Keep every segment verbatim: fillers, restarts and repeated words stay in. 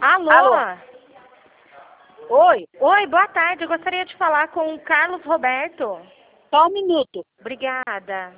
Alô? Alô? Oi, Oi, boa tarde. Eu gostaria de falar com o Carlos Roberto. só um minuto. Obrigada.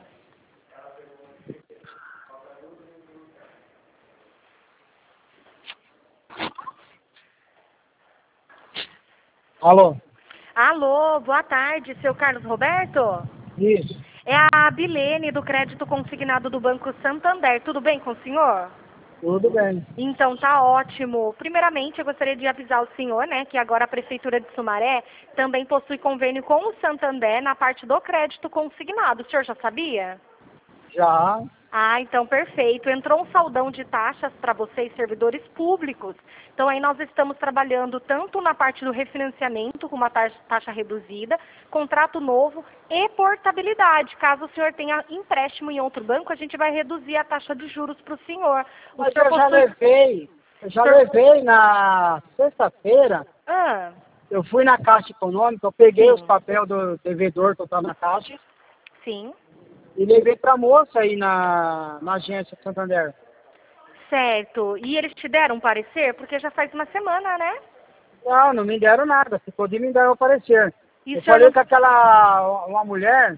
Alô? Alô, boa tarde, seu Carlos Roberto? Isso. É a Bilene do Crédito Consignado do Banco Santander. Tudo bem com o senhor? Tudo bem. Então, tá ótimo. Primeiramente, eu gostaria de avisar o senhor, né, que agora a Prefeitura de Sumaré também possui convênio com o Santander na parte do crédito consignado. O senhor já sabia? Já. Ah, então perfeito. Entrou um saldão de taxas para vocês, servidores públicos. Então aí nós estamos trabalhando tanto na parte do refinanciamento, com uma taxa, taxa reduzida, contrato novo e portabilidade. Caso o senhor tenha empréstimo em outro banco, a gente vai reduzir a taxa de juros para o senhor. O Mas senhor eu já possui... levei, eu já Senhor- levei na sexta-feira, Ah, eu fui na Caixa Econômica, eu peguei Sim. os papéis do devedor que eu estava na Caixa sim. e levei para a moça aí na, na agência Santander. Certo. E eles te deram um parecer? Porque já faz uma semana, né? Não, não me deram nada, ficou de me dar o parecer. E Eu o senhor falei não... com aquela, uma mulher,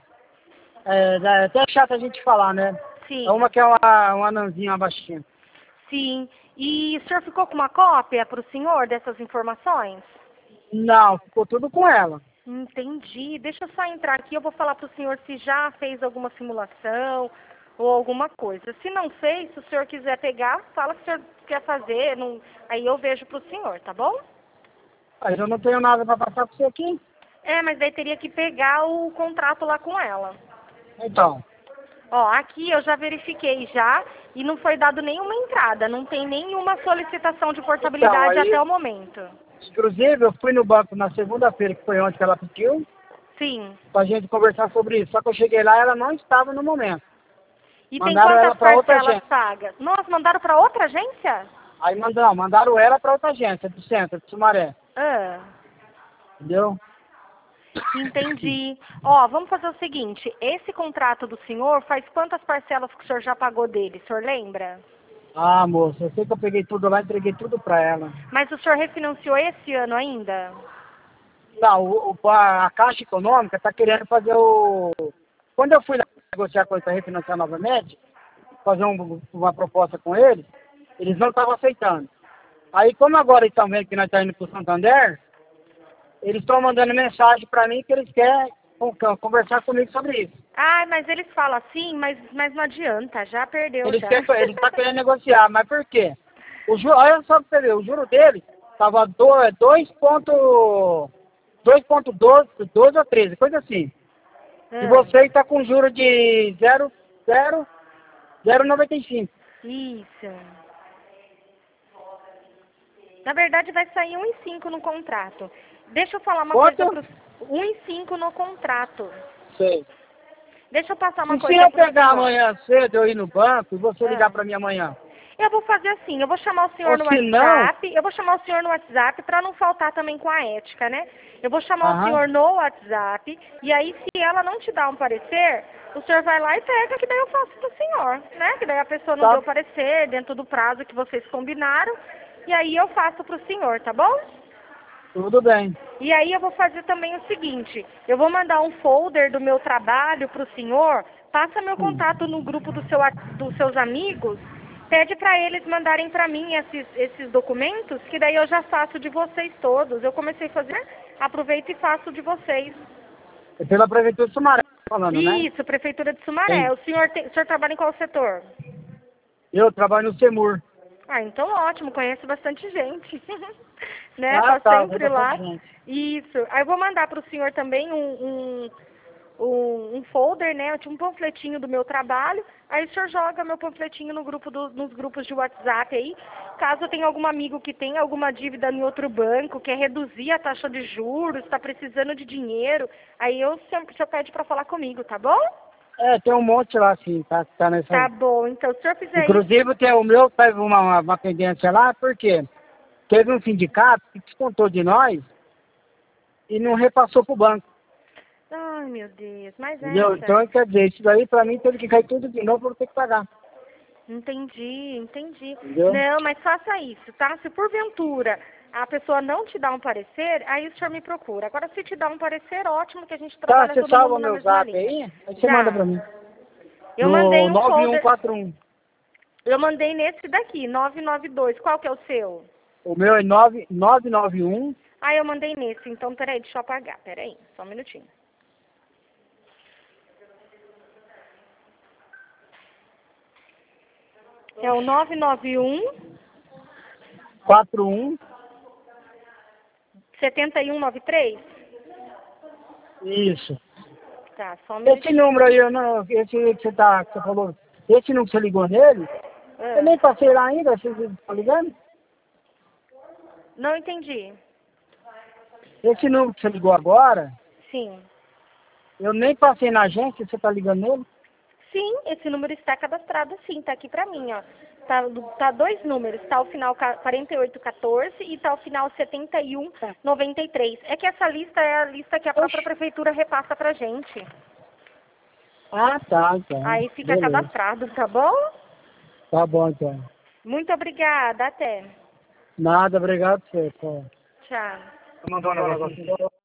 é, é até chato a gente falar, né? Sim. É uma que é uma, uma anãzinha, uma baixinha. Sim. E o senhor ficou com uma cópia para o senhor dessas informações? Não, ficou tudo com ela. Entendi. Deixa eu só entrar aqui, eu vou falar para o senhor se já fez alguma simulação ou alguma coisa. Se não fez, se o senhor quiser pegar, fala que o senhor quer fazer, não... aí eu vejo para o senhor, tá bom? Mas eu não tenho nada para passar para você aqui. É, mas daí teria que pegar o contrato lá com ela. Então, Ó, aqui eu já verifiquei já e não foi dado nenhuma entrada, não tem nenhuma solicitação de portabilidade Então, aí- até o momento. inclusive eu fui no banco na segunda-feira, que foi onde que ela pediu, Sim. para a gente conversar sobre isso. Só que eu cheguei lá e ela não estava no momento. E tem Mandaram quantas ela para outra parcelas agência. pagas? Nossa, mandaram para outra agência? Aí mandaram, mandaram ela para outra agência, do centro, de Sumaré. Ah. Entendeu? Entendi. Ó, vamos fazer o seguinte, esse contrato do senhor, faz quantas parcelas que o senhor já pagou dele, o senhor lembra? Ah, moça, eu sei que eu peguei tudo lá e entreguei tudo para ela. Mas o senhor refinanciou esse ano ainda? Não, o, o- a, a Caixa Econômica está querendo fazer o... Quando eu fui lá negociar com ele para refinanciar novamente, fazer um- uma proposta com eles, eles não estavam aceitando. Aí, como agora eles estão vendo que nós estamos indo para o Santander, eles estão mandando mensagem para mim que eles querem con- conversar comigo sobre isso. Ah, mas eles falam assim, mas, mas não adianta, já perdeu Eles já. querem, eles estão querendo negociar, mas por quê? O juro, olha só para você ver, o juro dele estava dois ponto doze, doze ou treze, coisa assim. E Ah, você está com juro de zero vírgula zero noventa e cinco. isso. Na verdade vai sair um e cinco no contrato. Deixa eu falar uma Quanto? coisa pro... um e cinco no contrato. Sei. Deixa eu passar uma E se coisa eu pro pegar senhor. amanhã cedo, eu ir no banco e você ligar Ah. para mim amanhã? Eu vou fazer assim, eu vou chamar o senhor Ou no se não... WhatsApp, eu vou chamar o senhor no WhatsApp para não faltar também com a ética, né? Eu vou chamar o Aham. senhor no WhatsApp e aí se ela não te dá um parecer, o senhor vai lá e pega que daí eu faço pro senhor, né? Que daí a pessoa não Tá. deu parecer dentro do prazo que vocês combinaram e aí eu faço pro senhor, tá bom? Tudo bem. E aí eu vou fazer também o seguinte, eu vou mandar um folder do meu trabalho pro senhor, passa meu contato no grupo do seu, dos seus amigos, pede para eles mandarem para mim esses, esses documentos, que daí eu já faço de vocês todos. Eu comecei a fazer, aproveito e faço de vocês. É pela Prefeitura de Sumaré falando, né? Isso, Prefeitura de Sumaré. Tem. O senhor, tem, o senhor trabalha em qual setor? Eu trabalho no SEMUR. Ah, então ótimo, conheço bastante gente. né? Ah, Tá tá, sempre tem lá. bastante gente. Isso. Aí eu vou mandar para o senhor também um, um, um, um folder, né? Um panfletinho do meu trabalho. Aí o senhor joga meu panfletinho no grupo do, nos grupos de WhatsApp aí. Caso tenha algum amigo que tenha alguma dívida em outro banco, quer reduzir a taxa de juros, está precisando de dinheiro, aí eu sempre o senhor pede para falar comigo, tá bom? É, tem um monte lá, sim, tá, tá nessa... Tá bom. Então, se o senhor fizer isso... Inclusive, tem o meu teve uma, uma, uma pendência lá, porque teve um sindicato que descontou de nós e não repassou pro banco. Ai, meu Deus, mas Entendeu? essa... Então, quer dizer, isso daí pra mim teve que cair tudo de novo, eu vou ter que pagar. Entendi, entendi. Entendeu? Não, mas faça isso, tá? Se porventura a pessoa não te dá um parecer, aí o senhor me procura. Agora, se te dá um parecer, ótimo, que a gente Tá, trabalha você todo salva mundo na meu mesma zap linha. aí? Aí você Já. manda pra mim. Eu No mandei um nove um folder, quatro um. eu mandei nesse daqui, nove nove dois. Qual que é o seu? O meu é nove nove nove um. Ah, eu mandei nesse, então peraí, deixa eu apagar, peraí, só um minutinho. É o nove nove um, quatro um. sete um nove três? Isso. Tá, só um Esse minutinho. número aí, eu não, esse que você, tá, que você falou, esse número que você ligou nele, eu nem Ah, passei lá ainda, você tá ligando? não entendi. Esse número que você ligou agora, Sim. eu nem passei na agência, você tá ligando nele? Sim, esse número está cadastrado sim, tá aqui pra mim, ó. Tá, tá dois números, tá o final quarenta e oito quatorze e tá o final setenta e um noventa e três. É que essa lista é a lista que a própria Oxe. prefeitura repassa pra gente. Ah, tá, então. Aí fica Beleza. cadastrado, tá bom? Tá bom, então. Muito obrigada, até. Nada, obrigado por você. Pô. Tchau. Mandou um negócio.